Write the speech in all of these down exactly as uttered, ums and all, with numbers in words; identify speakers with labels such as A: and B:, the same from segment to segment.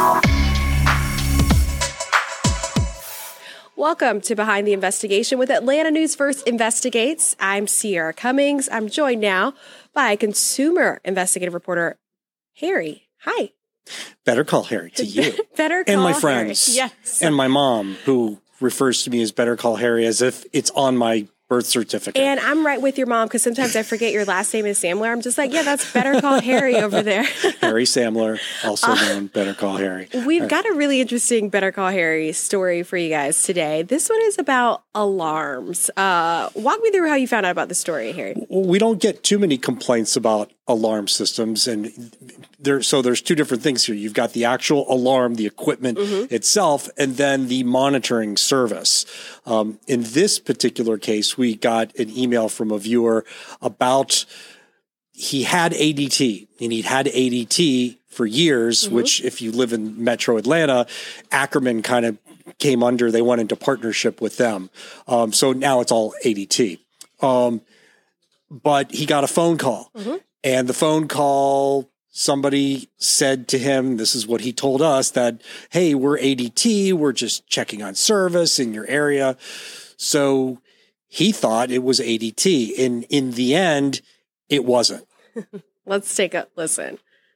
A: Welcome to Behind the Investigation with Atlanta News First Investigates. I'm Sierra Cummings. I'm joined now by consumer investigative reporter Harry. Hi.
B: Better call Harry to you.
A: Better call
B: And my
A: Harry.
B: friends.
A: Yes.
B: And my mom, who refers to me as Better Call Harry as if it's on my birth certificate.
A: And I'm right with your mom because sometimes I forget your last name is Samler. I'm just like, yeah, that's Better Call Harry over there.
B: Harry Samler, also known Better Call Harry.
A: We've got a really interesting Better Call Harry story for you guys today. This one is about alarms. Uh, walk me through how you found out about the story, Harry.
B: We don't get too many complaints about alarm systems, and there. So there's two different things here. You've got the actual alarm, the equipment mm-hmm. itself, and then the monitoring service. Um, in this particular case, we got an email from a viewer about he had A D T, and he'd had A D T for years, mm-hmm. which if you live in Metro Atlanta, Ackerman kind of came under. They went into partnership with them. Um, so now it's all A D T. Um, but he got a phone call. Mm-hmm. And the phone call, somebody said to him, this is what he told us, that, hey, we're A D T. We're just checking on service in your area. So he thought it was A D T. And in the end, it wasn't.
A: Let's take a listen.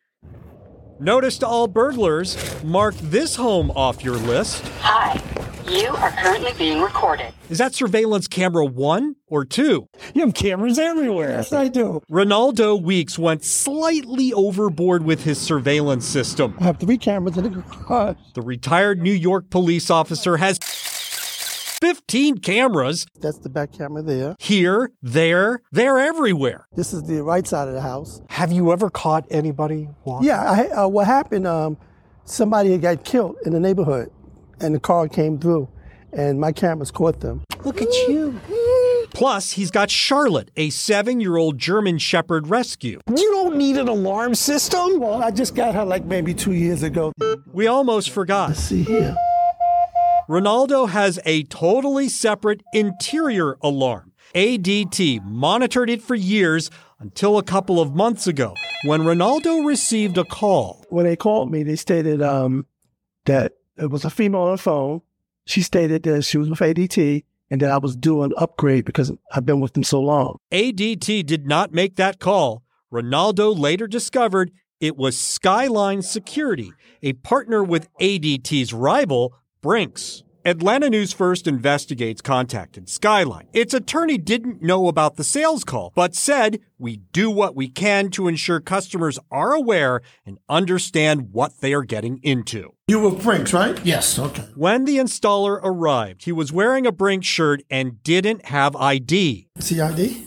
C: Notice to all burglars, mark this home off your list.
D: Hi, you are currently being recorded.
C: Is that surveillance camera one or two?
E: You have cameras everywhere. Yes, I do.
C: Ronaldo Weeks went slightly overboard with his surveillance system.
E: I have three cameras in the garage.
C: The retired New York police officer has fifteen cameras.
E: That's the back camera there.
C: Here, there, they're everywhere.
E: This is the right side of the house.
C: Have you ever caught anybody walking?
E: Yeah, I, uh, what happened, um, somebody got killed in the neighborhood, and the car came through, and my cameras caught them.
C: Look at you. Plus, he's got Charlotte, a seven-year-old German Shepherd rescue.
E: You don't need an alarm system? Well, I just got her like maybe two years ago.
C: We almost forgot.
E: Let's see here.
C: Ronaldo has a totally separate interior alarm. A D T monitored it for years until a couple of months ago when Ronaldo received a call.
E: When they called me, they stated um, that it was a female on the phone. She stated that she was with A D T and that I was due an upgrade because I've been with them so long.
C: A D T did not make that call. Ronaldo later discovered it was Skyline Security, a partner with A D T's rival, Brinks. Atlanta News First Investigates contacted Skyline. Its attorney didn't know about the sales call, but said, we do what we can to ensure customers are aware and understand what they are getting into.
F: You were Brinks, right? Yes, okay.
C: When the installer arrived, he was wearing a Brinks shirt and didn't have I D.
F: See I D?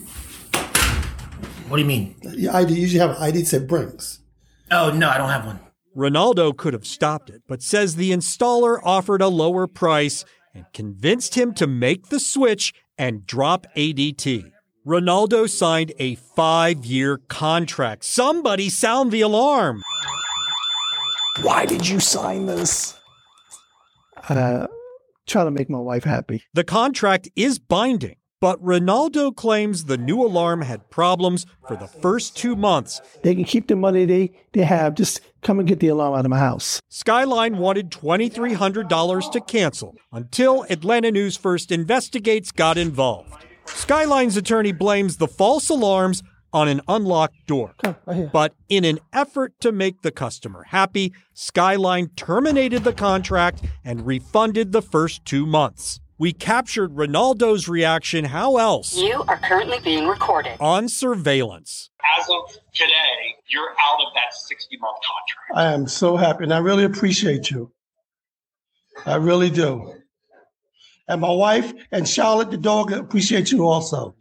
F: What do you mean? Your I D, you usually have an I D that said Brinks. Oh, no, I don't have one.
C: Ronaldo could have stopped it, but says the installer offered a lower price and convinced him to make the switch and drop A D T. Ronaldo signed a five-year contract. Somebody sound the alarm.
E: Why did you sign this? Uh, trying to make my wife happy.
C: The contract is binding, but Ronaldo claims the new alarm had problems for the first two months.
E: They can keep the money they, they have. Just come and get the alarm out of my house.
C: Skyline wanted two thousand three hundred dollars to cancel until Atlanta News First Investigates got involved. Skyline's attorney blames the false alarms on an unlocked door.
E: Come, right here.
C: But in an effort to make the customer happy, Skyline terminated the contract and refunded the first two months. We captured Ronaldo's reaction, how else?
D: You are currently being recorded.
C: On surveillance.
G: As of today, you're out of that sixty-month contract.
F: I am so happy, and I really appreciate you. I really do. And my wife and Charlotte, the dog, appreciate you also.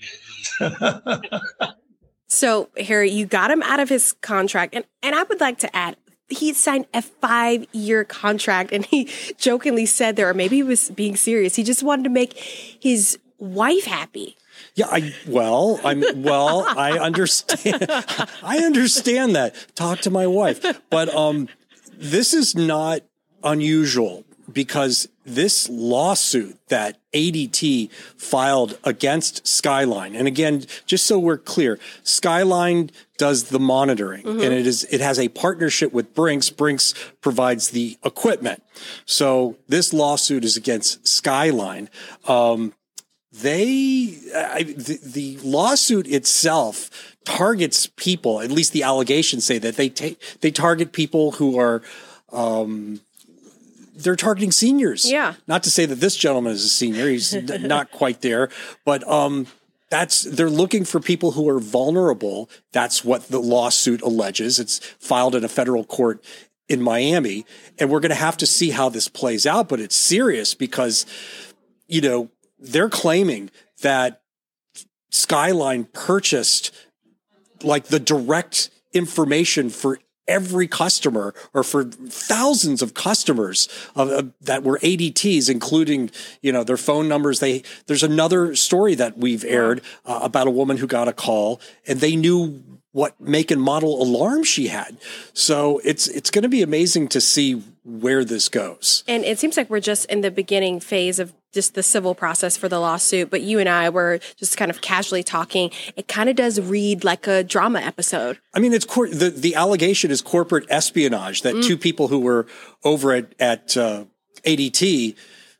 A: So, Harry, you got him out of his contract. And, and I would like to add, he signed a five-year contract, and he jokingly said there, or maybe he was being serious, he just wanted to make his wife happy.
B: Yeah, I well, I'm well, I understand. I understand that. Talk to my wife. But um this is not unusual because this lawsuit that A D T filed against Skyline, and again, just so we're clear, Skyline does the monitoring, mm-hmm. and it is it has a partnership with Brinks. Brinks provides the equipment. So this lawsuit is against Skyline. Um, they I, the, the lawsuit itself targets people. At least the allegations say that they take they target people who are. Um, They're targeting seniors.
A: Yeah.
B: Not to say that this gentleman is a senior. He's n- not quite there. But um, that's they're looking for people who are vulnerable. That's what the lawsuit alleges. It's filed in a federal court in Miami. And we're going to have to see how this plays out. But it's serious because, you know, they're claiming that Skyline purchased like the direct information for every customer or for thousands of customers of, of, that were A D Ts, including, you know, their phone numbers. They, there's another story that we've aired uh, about a woman who got a call and they knew what make and model alarm she had. So it's, it's going to be amazing to see where this goes.
A: And it seems like we're just in the beginning phase of just the civil process for the lawsuit, but you and I were just kind of casually talking. It kind of does read like a drama episode.
B: I mean, it's cor- the the allegation is corporate espionage that mm. two people who were over at at uh, A D T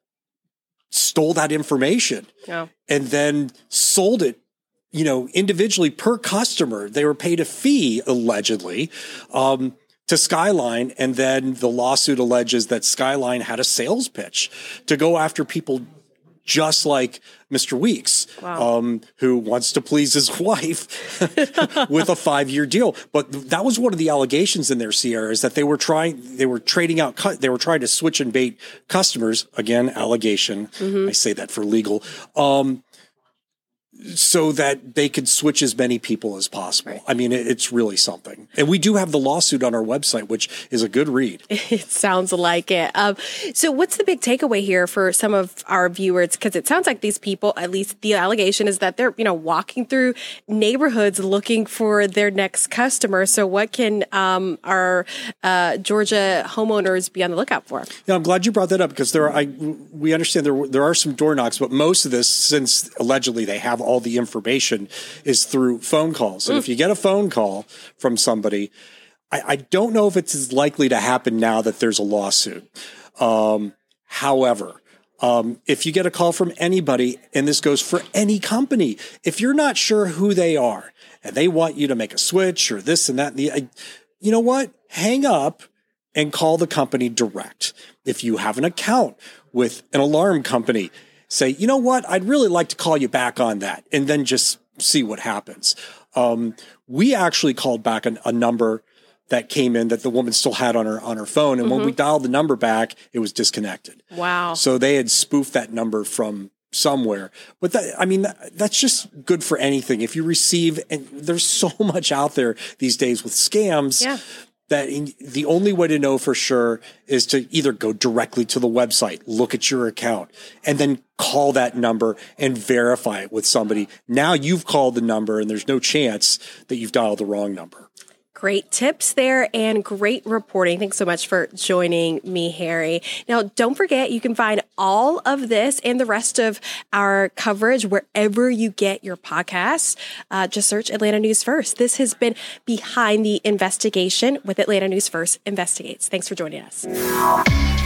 B: stole that information
A: oh.
B: and then sold it, you know, individually per customer. They were paid a fee allegedly. Um, to Skyline, and then the lawsuit alleges that Skyline had a sales pitch to go after people just like Mister Weeks,
A: wow.
B: um, who wants to please his wife with a five-year deal. But that was one of the allegations in there, Sierra, is that they were trying, they were trading out, they were trying to switch and bait customers. Again, allegation. Mm-hmm. I say that for legal. Um, so that they could switch as many people as possible.
A: Right.
B: I mean, it, it's really something. And we do have the lawsuit on our website, which is a good read.
A: It sounds like it. Um, so what's the big takeaway here for some of our viewers? Because it sounds like these people, at least the allegation is that they're, you know, walking through neighborhoods looking for their next customer. So what can um, our uh, Georgia homeowners be on the lookout for?
B: Yeah, I'm glad you brought that up because there are, I, we understand there, there are some door knocks, but most of this, since allegedly they have all the information, is through phone calls. And mm. if you get a phone call from somebody, I, I don't know if it's as likely to happen now that there's a lawsuit. Um, however, um, if you get a call from anybody, and this goes for any company, if you're not sure who they are and they want you to make a switch or this and that, and the, I, you know what? Hang up and call the company direct. If you have an account with an alarm company, say, you know what, I'd really like to call you back on that, and then just see what happens. Um, we actually called back an, a number that came in that the woman still had on her on her phone, and mm-hmm. when we dialed the number back, it was disconnected.
A: Wow.
B: So they had spoofed that number from somewhere. But that, I mean, that, that's just good for anything. If you receive, and there's so much out there these days with scams,
A: yeah.
B: that in, the only way to know for sure is to either go directly to the website, look at your account, and then call that number and verify it with somebody. Now you've called the number and there's no chance that you've dialed the wrong number.
A: Great tips there and great reporting. Thanks so much for joining me, Harry. Now, don't forget, you can find all of this and the rest of our coverage wherever you get your podcasts. Uh, just search Atlanta News First. This has been Behind the Investigation with Atlanta News First Investigates. Thanks for joining us.